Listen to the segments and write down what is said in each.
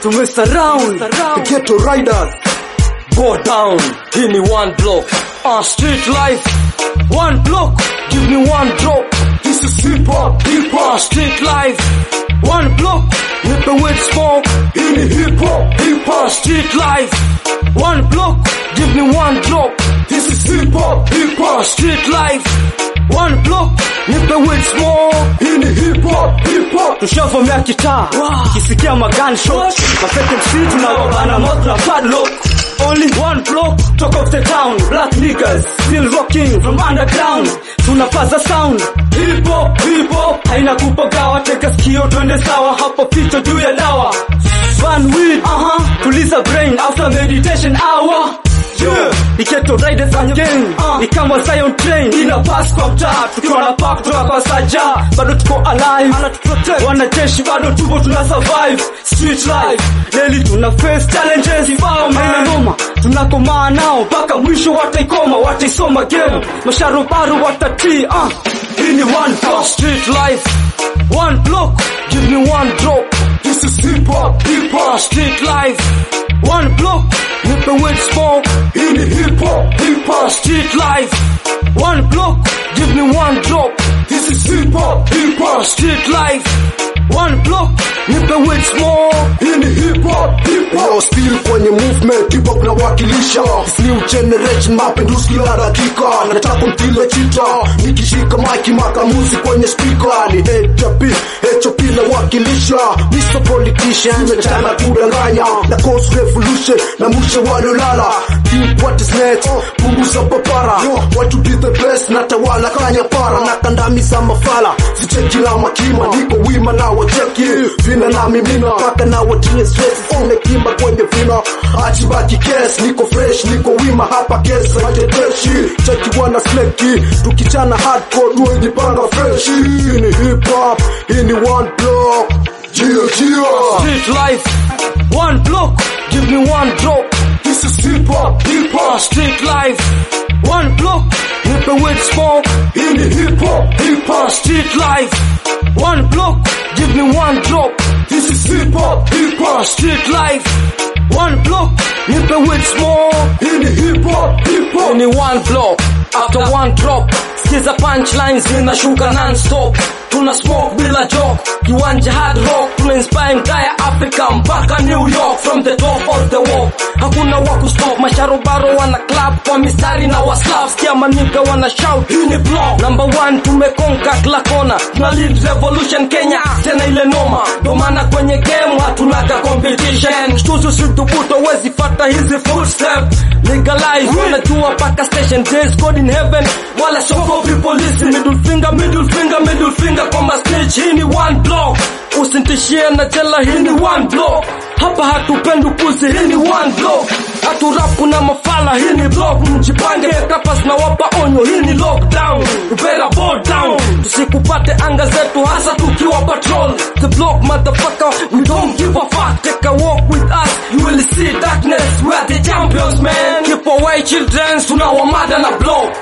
to mess around. The ghetto riders. Go down, give me one block. Street life, one block, give me one drop. This is hip hop, street life, one block, with the weed smoke. In the hip hop, street life, one block, give me one drop. This is hip hop, street life, one block, with the weed smoke. In the hip hop, tushavomea kitaa, kisikia magunshot, mafeke msitu na wabana moto na padlock. Only one block, talk of the town. Black niggas, still rocking from underground. Tunapaza sound, hip hop, haina kupagawa. Teka sikio twende sawa, hapo pito juu ya dawa. Fun weed, tuliza brain after meditation hour. Yeah, the ghetto riders again. Ni kama Zion train, ina pass kwa mtaa. Tukiwa na park, tuwa kwa saja. Bado tuko alive, wanajeshi bado tupo tuna survive. Street life, leli tuna face challenges. Haina noma, tunakomaa nao paka mwisho wataikoma, wataisoma game. Masharubaru watatii, Hii ni one block, street life, one block, give me one drop. This is hip hop, street life, one block, with the weed smoke. In the hip hop, street life, one block, give me one drop. This is hip hop, street life, one block, with the weed smoke. In the hip hop, still kwenye movement, hip hop na wakilisha. This new generation, mapinduzi kila dakika. Nataka mtile chita, nikishika mic makamuzi kwenye speaker. Ni HOP na wakilisha. Mr. Politician, mechana kudanganya. Na cause revolution, na mushe walolala. Think what is next, punguza papara. Want to be the best, natawala kanya para. Nakandamiza mafala, sicheki la makima. Niko wima na wacheki, vina na mimina. Paka na watie stress, kimba kwenye vina. Achibaki kes, niko fresh, niko wima hapa kesa. Majeteshi, cheki wana sleki. Tukichana hardcore, duwe jipanga fresh. Hii ni hip hop, hii ni one block. Street life, one block, give me one drop. This is hip hop, street life, one block, with the weed smoke. In the hip hop, street life, one block, give me one drop. This is hip hop, street life, one block, with the weed smoke. In the hip hop, only one block, after one drop. Skiza punchlines zinashuka non-stop. Tuna smoke bila joke, kiwanja hard rock. Tuna inspire entire Africa mpaka New York. From the top of the walk, hakuna waku stop. Masharobaro wana clap kwa mistari na waslap. Skia manika wana shout, hii ni block. Number one tumekonka kila kona. Tuna lead revolution Kenya, tena ile noma. Domana kwenye game, hatunaka competition. Shtuzu situbuto wezi fata hizi footstep. Legalize, wanajua paka station. There's God in heaven, wala soko people listen. Middle finger kwa ma stage. Hii ni one block, usintishie na jela. Hii ni one block, hapa hatupendi kuzi. Hii ni one block, haturapu na mafala. Hii ni block, mjipange kapas na wapa onyo. Hii ni lockdown, you better bow down. Tusikupate anga zetu hasa tukiwa patrol. The block motherfucker, we don't give a fuck. Take a walk with us, you will see darkness. We are the champions man. Keep away children, tunawamada na block.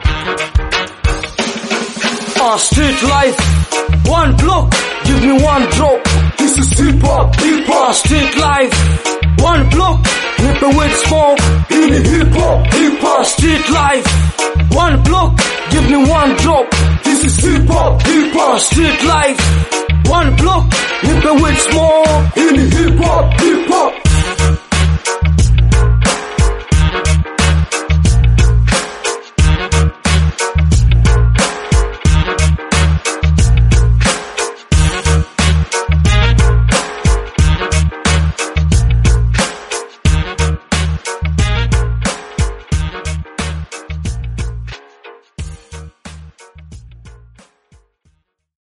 Street life, one block, give me one drop. This is hip hop, street life, one block, with the weed smoke. In the hip hop, street life, one block, give me one drop. This is hip hop, street life, one block, with the weed smoke. In the hip hop.